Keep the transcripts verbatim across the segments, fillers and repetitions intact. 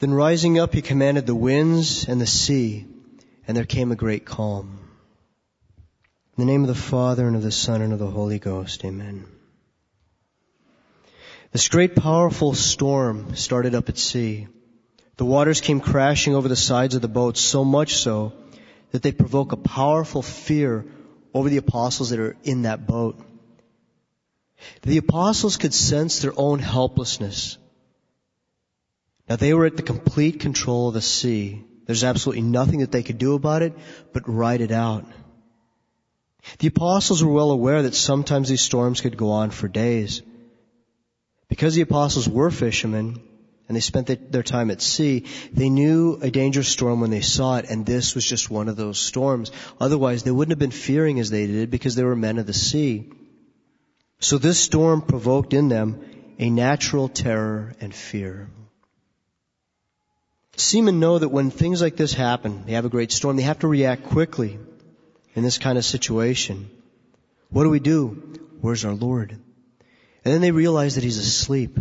Then rising up, he commanded the winds and the sea, and there came a great calm. In the name of the Father, and of the Son, and of the Holy Ghost, amen. This great powerful storm started up at sea. The waters came crashing over the sides of the boat, so much so that they provoke a powerful fear over the apostles that are in that boat. The apostles could sense their own helplessness. Now they were at the complete control of the sea. There's absolutely nothing that they could do about it but ride it out. The apostles were well aware that sometimes these storms could go on for days. Because the apostles were fishermen and they spent their time at sea, they knew a dangerous storm when they saw it, and this was just one of those storms. Otherwise, they wouldn't have been fearing as they did because they were men of the sea. So this storm provoked in them a natural terror and fear. Seamen know that when things like this happen, they have a great storm, they have to react quickly in this kind of situation. What do we do? Where's our Lord? And then they realize that He's asleep.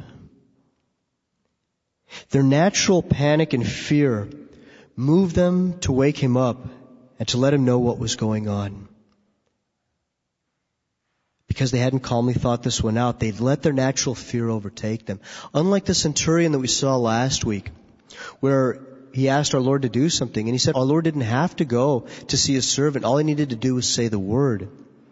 Their natural panic and fear moved them to wake Him up and to let Him know what was going on. Because they hadn't calmly thought this one out, they'd let their natural fear overtake them. Unlike the centurion that we saw last week, where he asked our Lord to do something, and He said our Lord didn't have to go to see His servant. All He needed to do was say the word.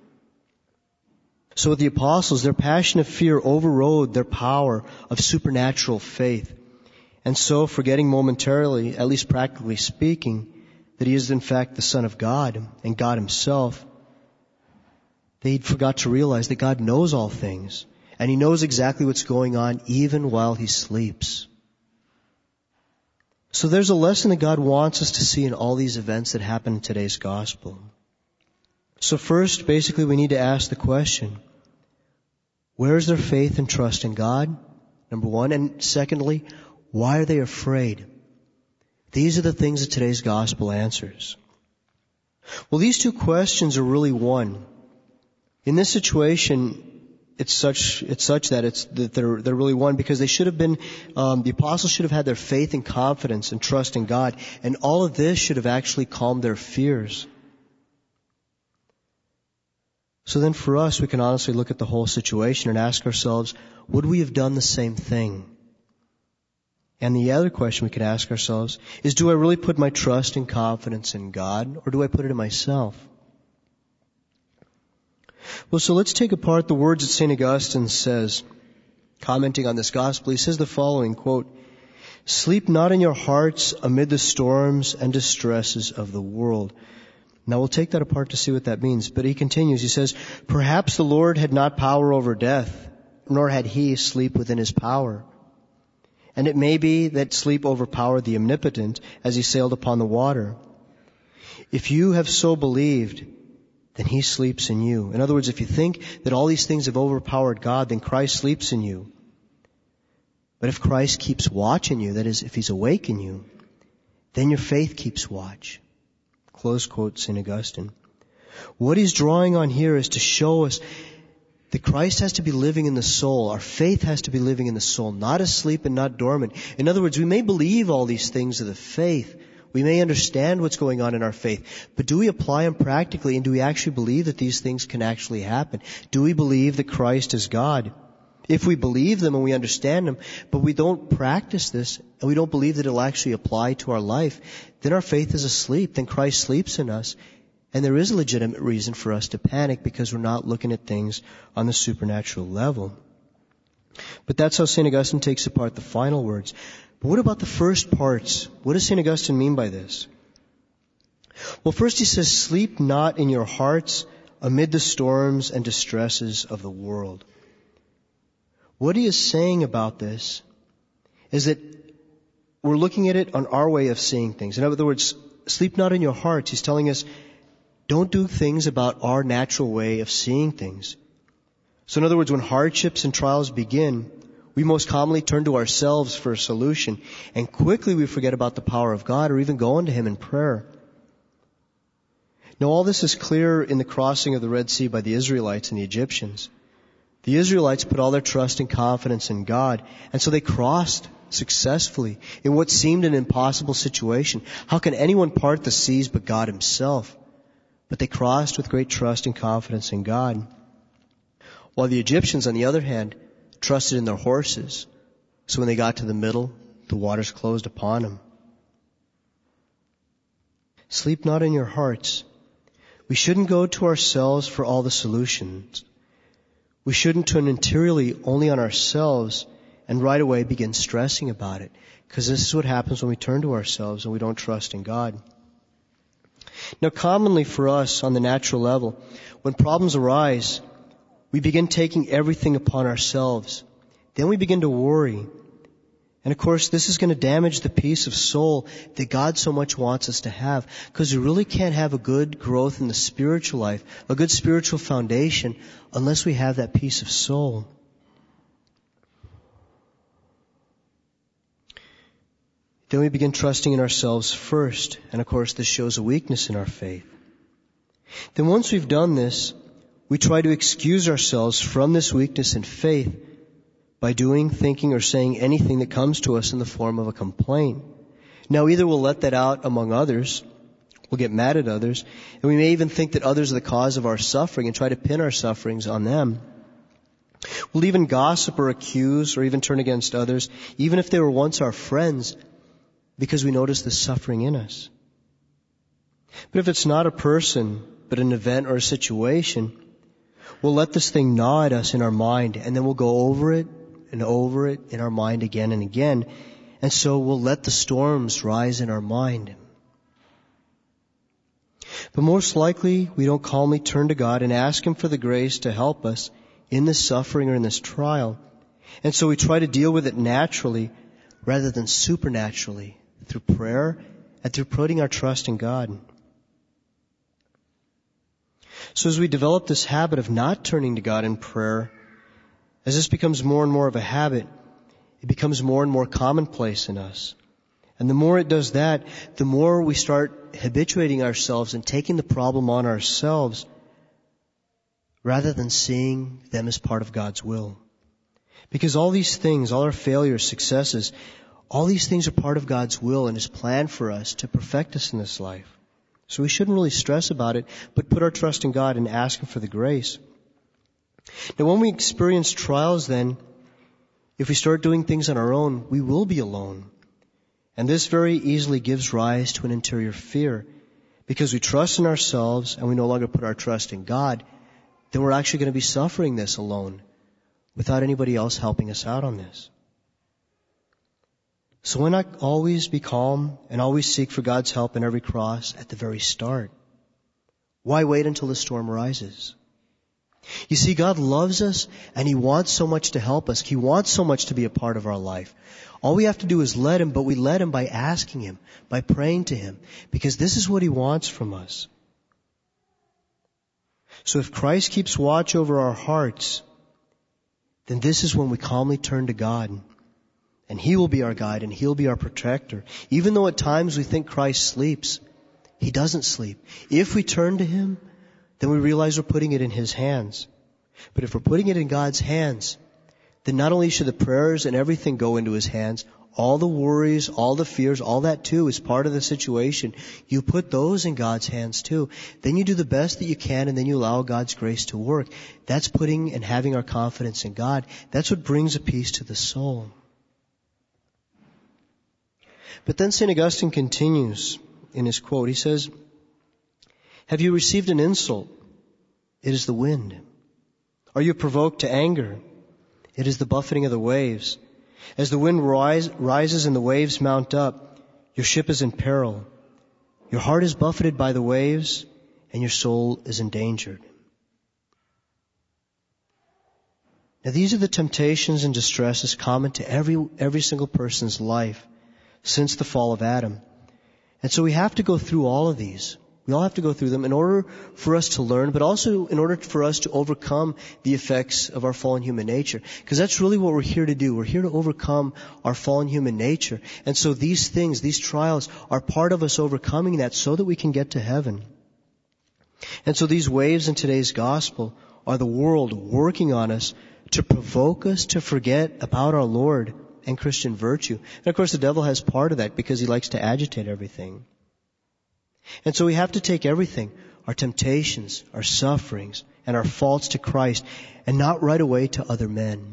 So with the apostles, their passion of fear overrode their power of supernatural faith. And so, forgetting momentarily, at least practically speaking, that He is in fact the Son of God and God Himself, they forgot to realize that God knows all things, and He knows exactly what's going on even while He sleeps. So there's a lesson that God wants us to see in all these events that happen in today's gospel. So first, basically, we need to ask the question, where is their faith and trust in God? Number one. And secondly, why are they afraid? These are the things that today's gospel answers. Well, these two questions are really one. In this situation, it's such it's such that it's that they're they're really one because they should have been um, the apostles should have had their faith and confidence and trust in God, and all of this should have actually calmed their fears. So then, for us, we can honestly look at the whole situation and ask ourselves, would we have done the same thing? And the other question we could ask ourselves is, do I really put my trust and confidence in God, or do I put it in myself? Well, so let's take apart the words that Saint Augustine says, commenting on this gospel. He says the following, quote, "Sleep not in your hearts amid the storms and distresses of the world." Now we'll take that apart to see what that means. But he continues, he says, "Perhaps the Lord had not power over death, nor had He sleep within His power. And it may be that sleep overpowered the Omnipotent as He sailed upon the water. If you have so believed, then He sleeps in you." In other words, if you think that all these things have overpowered God, then Christ sleeps in you. But if Christ keeps watch in you, that is, if He's awake in you, then your faith keeps watch. Close quote, Saint Augustine. What he's drawing on here is to show us that Christ has to be living in the soul. Our faith has to be living in the soul, not asleep and not dormant. In other words, we may believe all these things of the faith. We may understand what's going on in our faith. But do we apply them practically, and do we actually believe that these things can actually happen? Do we believe that Christ is God? If we believe them and we understand them, but we don't practice this, and we don't believe that it'll actually apply to our life, then our faith is asleep. Then Christ sleeps in us. And there is a legitimate reason for us to panic because we're not looking at things on the supernatural level. But that's how Saint Augustine takes apart the final words. But what about the first parts? What does Saint Augustine mean by this? Well, first he says, "Sleep not in your hearts amid the storms and distresses of the world." What he is saying about this is that we're looking at it on our way of seeing things. In other words, sleep not in your hearts. He's telling us, don't do things about our natural way of seeing things. So in other words, when hardships and trials begin, we most commonly turn to ourselves for a solution, and quickly we forget about the power of God or even going to Him in prayer. Now all this is clear in the crossing of the Red Sea by the Israelites and the Egyptians. The Israelites put all their trust and confidence in God, and so they crossed successfully in what seemed an impossible situation. How can anyone part the seas but God himself? But they crossed with great trust and confidence in God. While the Egyptians, on the other hand, trusted in their horses. So when they got to the middle, the waters closed upon them. Sleep not in your hearts. We shouldn't go to ourselves for all the solutions. We shouldn't turn interiorly only on ourselves and right away begin stressing about it. Because this is what happens when we turn to ourselves and we don't trust in God. Now, commonly for us on the natural level, when problems arise, we begin taking everything upon ourselves. Then we begin to worry. And of course, this is going to damage the peace of soul that God so much wants us to have. Because we really can't have a good growth in the spiritual life, a good spiritual foundation, unless we have that peace of soul. Then we begin trusting in ourselves first. And of course, this shows a weakness in our faith. Then once we've done this, we try to excuse ourselves from this weakness in faith by doing, thinking, or saying anything that comes to us in the form of a complaint. Now, either we'll let that out among others, we'll get mad at others, and we may even think that others are the cause of our suffering and try to pin our sufferings on them. We'll even gossip or accuse or even turn against others, even if they were once our friends, because we notice the suffering in us. But if it's not a person, but an event or a situation, we'll let this thing gnaw at us in our mind, and then we'll go over it and over it in our mind again and again. And so we'll let the storms rise in our mind. But most likely, we don't calmly turn to God and ask Him for the grace to help us in this suffering or in this trial. And so we try to deal with it naturally rather than supernaturally through prayer and through putting our trust in God. So as we develop this habit of not turning to God in prayer, as this becomes more and more of a habit, it becomes more and more commonplace in us. And the more it does that, the more we start habituating ourselves and taking the problem on ourselves rather than seeing them as part of God's will. Because all these things, all our failures, successes, all these things are part of God's will and His plan for us to perfect us in this life. So we shouldn't really stress about it, but put our trust in God and ask Him for the grace. Now when we experience trials then, if we start doing things on our own, we will be alone. And this very easily gives rise to an interior fear. Because we trust in ourselves and we no longer put our trust in God, then we're actually going to be suffering this alone without anybody else helping us out on this. So why not always be calm and always seek for God's help in every cross at the very start? Why wait until the storm rises? You see, God loves us and He wants so much to help us. He wants so much to be a part of our life. All we have to do is let Him, but we let Him by asking Him, by praying to Him, because this is what He wants from us. So if Christ keeps watch over our hearts, then this is when we calmly turn to God. And He will be our guide and He'll be our protector. Even though at times we think Christ sleeps, He doesn't sleep. If we turn to Him, then we realize we're putting it in His hands. But if we're putting it in God's hands, then not only should the prayers and everything go into His hands, all the worries, all the fears, all that too is part of the situation. You put those in God's hands too. Then you do the best that you can and then you allow God's grace to work. That's putting and having our confidence in God. That's what brings a peace to the soul. But then Saint Augustine continues in his quote. He says, "Have you received an insult? It is the wind. Are you provoked to anger? It is the buffeting of the waves. As the wind rise, rises and the waves mount up, your ship is in peril. Your heart is buffeted by the waves, and your soul is endangered." Now these are the temptations and distresses common to every every single person's life since the fall of Adam. And so we have to go through all of these. We all have to go through them in order for us to learn, but also in order for us to overcome the effects of our fallen human nature. Because that's really what we're here to do. We're here to overcome our fallen human nature. And so these things, these trials, are part of us overcoming that so that we can get to heaven. And so these waves in today's gospel are the world working on us to provoke us to forget about our Lord and Christian virtue. And of course the devil has part of that because he likes to agitate everything. And so we have to take everything, our temptations, our sufferings, and our faults to Christ, and not right away to other men.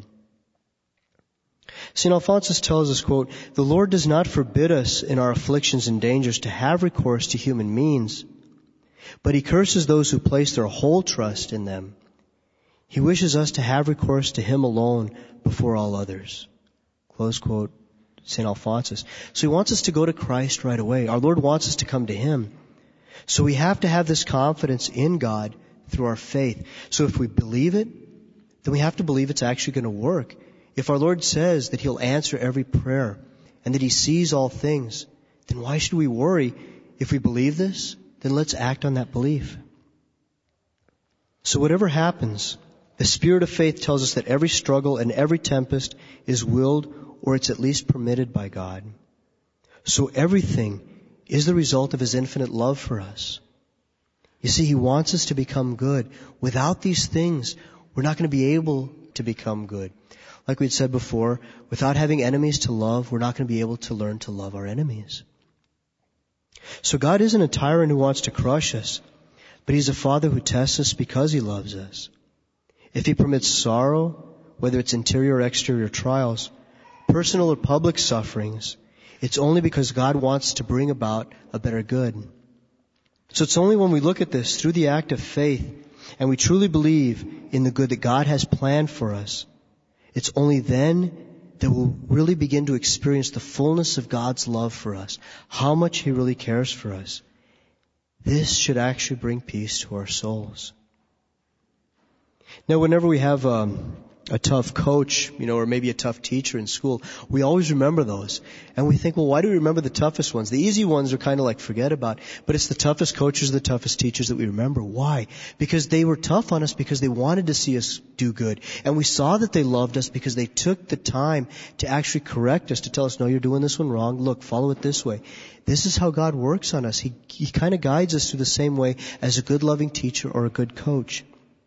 Saint Alphonsus tells us, quote, "The Lord does not forbid us in our afflictions and dangers to have recourse to human means, but he curses those who place their whole trust in them. He wishes us to have recourse to him alone before all others." Close quote, Saint Alphonsus. So he wants us to go to Christ right away. Our Lord wants us to come to him. So we have to have this confidence in God through our faith. So if we believe it, then we have to believe it's actually going to work. If our Lord says that he'll answer every prayer and that he sees all things, then why should we worry? If we believe this, then let's act on that belief. So whatever happens, the spirit of faith tells us that every struggle and every tempest is willed, or it's at least permitted by God. So everything is the result of his infinite love for us. You see, he wants us to become good. Without these things, we're not going to be able to become good. Like we'd said before, without having enemies to love, we're not going to be able to learn to love our enemies. So God isn't a tyrant who wants to crush us, but he's a father who tests us because he loves us. If he permits sorrow, whether it's interior or exterior trials, personal or public sufferings, it's only because God wants to bring about a better good. So it's only when we look at this through the act of faith and we truly believe in the good that God has planned for us, it's only then that we'll really begin to experience the fullness of God's love for us, how much he really cares for us. This should actually bring peace to our souls. Now, whenever we have um, a tough coach, you know, or maybe a tough teacher in school, we always remember those. And we think, well, why do we remember the toughest ones? The easy ones are kind of like forget about. But it's the toughest coaches, the toughest teachers that we remember. Why? Because they were tough on us because they wanted to see us do good. And we saw that they loved us because they took the time to actually correct us, to tell us, no, you're doing this one wrong. Look, follow it this way. This is how God works on us. He, he kind of guides us through the same way as a good loving teacher or a good coach.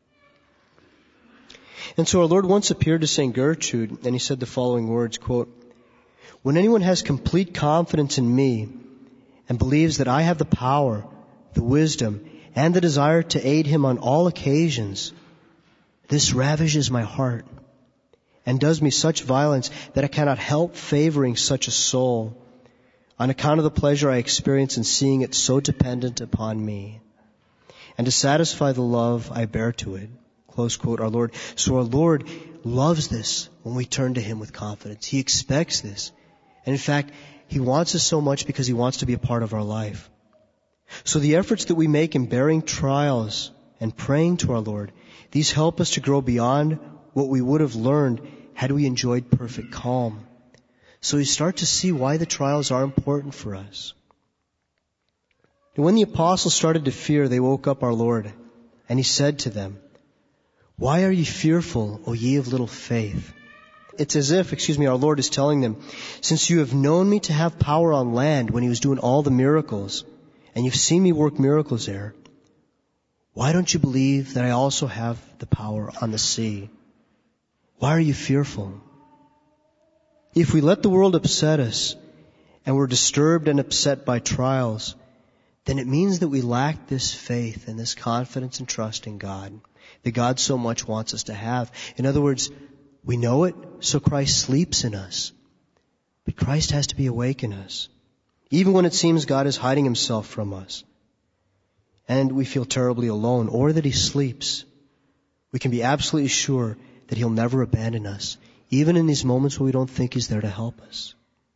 And so our Lord once appeared to Saint Gertrude, and he said the following words, quote, "When anyone has complete confidence in me and believes that I have the power, the wisdom, and the desire to aid him on all occasions, this ravishes my heart and does me such violence that I cannot help favoring such a soul on account of the pleasure I experience in seeing it so dependent upon me, and to satisfy the love I bear to it." Close quote, our Lord. So our Lord loves this when we turn to him with confidence. He expects this. And in fact, he wants us so much because he wants to be a part of our life. So the efforts that we make in bearing trials and praying to our Lord, these help us to grow beyond what we would have learned had we enjoyed perfect calm. So we start to see why the trials are important for us. And when the apostles started to fear, they woke up our Lord, and he said to them, "Why are ye fearful, O ye of little faith?" It's as if, excuse me, our Lord is telling them, since you have known me to have power on land when he was doing all the miracles, and you've seen me work miracles there, why don't you believe that I also have the power on the sea? Why are you fearful? If we let the world upset us, and we're disturbed and upset by trials, then it means that we lack this faith and this confidence and trust in God that God so much wants us to have. In other words, we know it, so Christ sleeps in us. But Christ has to be awake in us. Even when it seems God is hiding himself from us, and we feel terribly alone, or that he sleeps, we can be absolutely sure that he'll never abandon us, even in these moments when we don't think he's there to help us.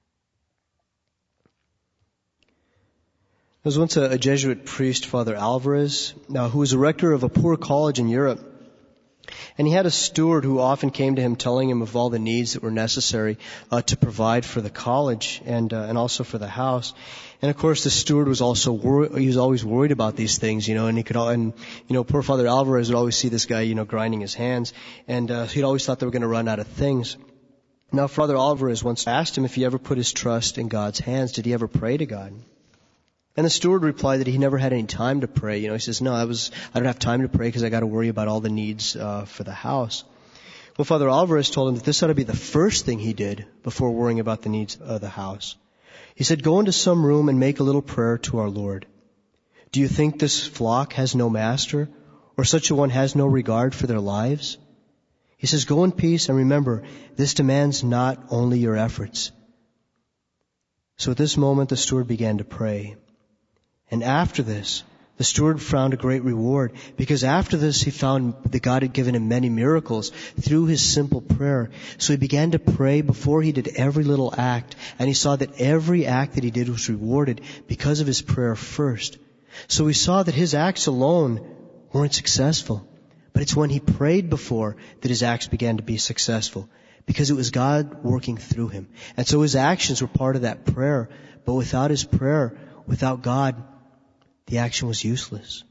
There was once a, a Jesuit priest, Father Alvarez, now, who was a rector of a poor college in Europe. And he had a steward who often came to him telling him of all the needs that were necessary uh, to provide for the college and uh, and also for the house. And of course, the steward was also wor- he was always worried about these things, you know. And he could, and you know, poor Father Alvarez would always see this guy, you know, grinding his hands, and uh, he'd always thought they were going to run out of things. Now, Father Alvarez once asked him if he ever put his trust in God's hands. Did he ever pray to God? And the steward replied that he never had any time to pray. You know, he says, no, I was, I don't have time to pray because I got to worry about all the needs, uh, for the house. Well, Father Alvarez told him that this ought to be the first thing he did before worrying about the needs of the house. He said, go into some room and make a little prayer to our Lord. Do you think this flock has no master, or such a one has no regard for their lives? He says, go in peace, and remember, this demands not only your efforts. So at this moment, the steward began to pray. And after this, the steward found a great reward, because after this he found that God had given him many miracles through his simple prayer. So he began to pray before he did every little act, and he saw that every act that he did was rewarded because of his prayer first. So we saw that his acts alone weren't successful, but it's when he prayed before that his acts began to be successful, because it was God working through him. And so his actions were part of that prayer, but without his prayer, without God, the action was useless.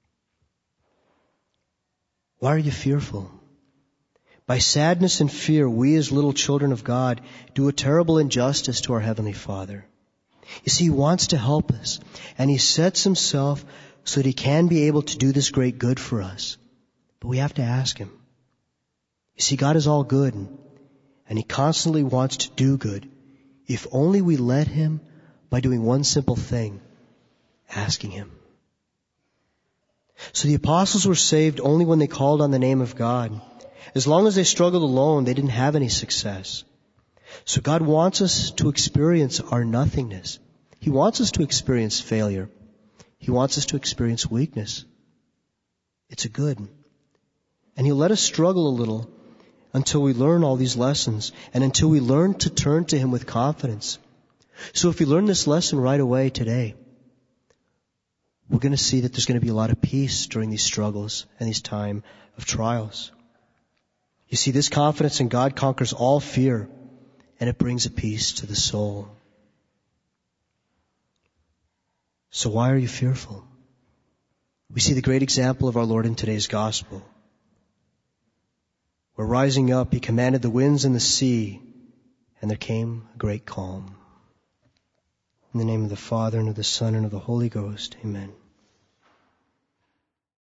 Why are you fearful? By sadness and fear, we as little children of God do a terrible injustice to our Heavenly Father. You see, He wants to help us, and He sets Himself so that He can be able to do this great good for us. But we have to ask Him. You see, God is all good, and He constantly wants to do good, if only we let Him by doing one simple thing: asking Him. So the apostles were saved only when they called on the name of God. As long as they struggled alone, they didn't have any success. So God wants us to experience our nothingness. He wants us to experience failure. He wants us to experience weakness. It's a good. And He'll let us struggle a little until we learn all these lessons, and until we learn to turn to Him with confidence. So if we learn this lesson right away today, we're going to see that there's going to be a lot of peace during these struggles and these time of trials. You see, this confidence in God conquers all fear, and it brings a peace to the soul. So why are you fearful? We see the great example of our Lord in today's gospel, where rising up, He commanded the winds and the sea, and there came a great calm. In the name of the Father, and of the Son, and of the Holy Ghost, amen.